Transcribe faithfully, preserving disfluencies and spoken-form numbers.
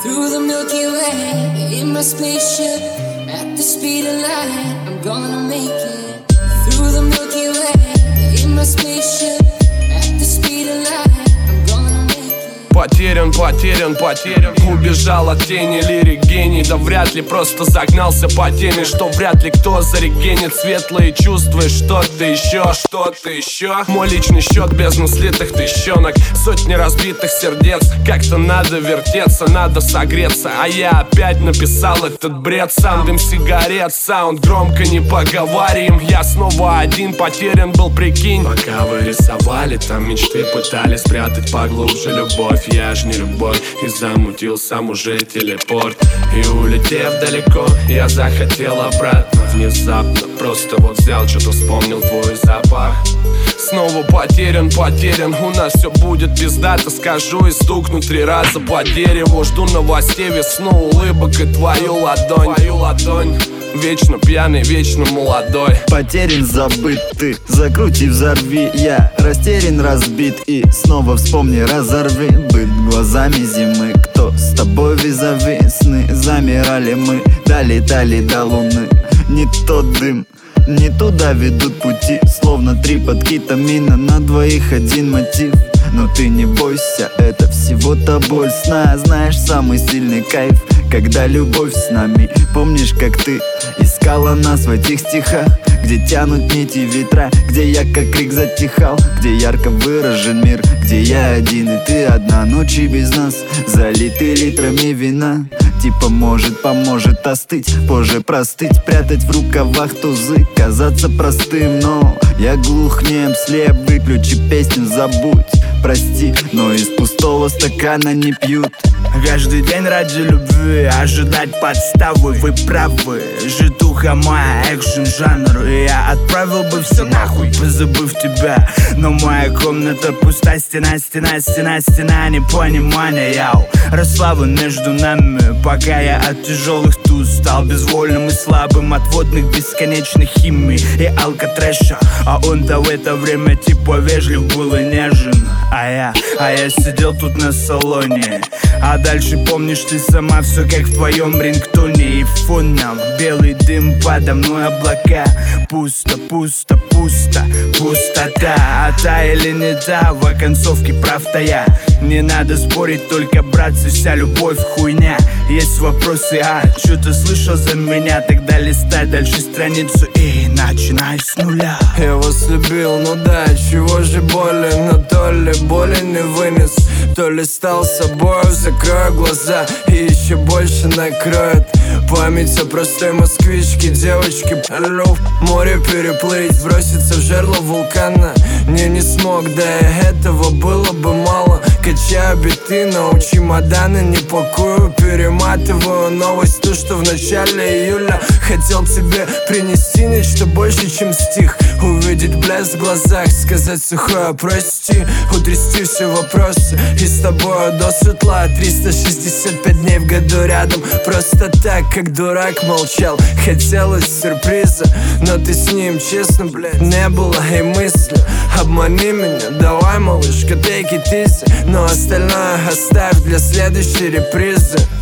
Through the Milky Way, in my spaceship, at the speed of light, I'm gonna make it. Through the Milky Way, in my spaceship, at the speed of light, I'm gonna make it. Потерян, потерян, потерян. Убежал от тени, лирик гений. Да вряд ли просто загнался по теме, что вряд ли кто зарегенит светлые чувства. И что-то еще, что-то еще. Мой личный счет, бездну слитых тыщенок, сотни разбитых сердец. Как-то надо вертеться, надо согреться. А я опять написал этот бред. Сам дым сигарет, саунд громко не поговорим. Я снова один, потерян был, прикинь. Пока вы рисовали, там мечты пытались спрятать поглубже любовь. Я ж не любовь, и замутил сам уже телепорт. И улетев далеко, я захотел обратно. Внезапно, просто вот взял, что-то вспомнил твой запах. Снова потерян, потерян. У нас все будет пиздато, скажу и стукну три раза по дереву. Жду новостей, весну, улыбок и твою ладонь, твою ладонь. Вечно пьяный, вечно молодой. Потерян, забыт ты, закрути, взорви. Я растерян, разбит и снова вспомни, разорви. Быть глазами зимы, кто с тобой визави. Сны замирали мы, долетали до луны. Не тот дым, не туда ведут пути. Словно три под кетамина, на двоих один мотив. Но ты не бойся, это всего-то боль сна. Знаешь, самый сильный кайф, когда любовь с нами. Помнишь, как ты искала нас в этих стихах, где тянут нити ветра, где я как крик затихал, где ярко выражен мир, где я один и ты одна. Ночи без нас залиты литрами вина. Типа может, поможет остыть, позже простыть, прятать в рукавах тузы, казаться простым. Но я глух, нем, слеп, выключи песню, забудь. Прости, но из пустого стакана не пьют. Каждый день ради любви ожидать подставы. Вы правы, житуха моя, экшен жанр. И я отправил бы все нахуй, позабыв тебя. Но моя комната пуста, стена, стена, стена, стена непонимания. Яу, росла вон между нами, пока я от тяжелых туз стал безвольным и слабым от водных бесконечных химий и алкотрэша. А он-то в это время типа вежлив был и нежен. А я, а я сидел тут на салоне. А дальше помнишь ты сама, все как в твоем рингтоне. И фоном белый дым, подо мной облака. Пусто, пусто, пусто, пустота. А та или не та, в оконцовке прав-то я. Не надо спорить, только братцы, вся любовь хуйня. Есть вопросы, а что ты слышал за меня? Тогда листай дальше страницу и начинай с нуля. Я вас любил, ну да, чего же боли, но то ли боли не вынес, то ли стал собой. Закрою глаза и еще больше накроет память о простой москвичке, девочке. Море переплыть, броситься в жерло вулкана. Не, не смог, да и этого было бы мало. Качаю биты, но у чемодана не пакую. Перематываю новость, ту, что в начале июля. Хотел тебе принести нечто больше, чем стих. Увидеть блеск в глазах, сказать сухое прости. Утрясти все вопросы и с тобой до светла. Триста шестьдесят пять дней в году рядом, просто так, как дурак молчал. Хотелось сюрприза, но ты с ним, честно, блядь, не было и мысли. Обмани меня, давай, малышка, take it easy, но остальное оставь для следующей репризы.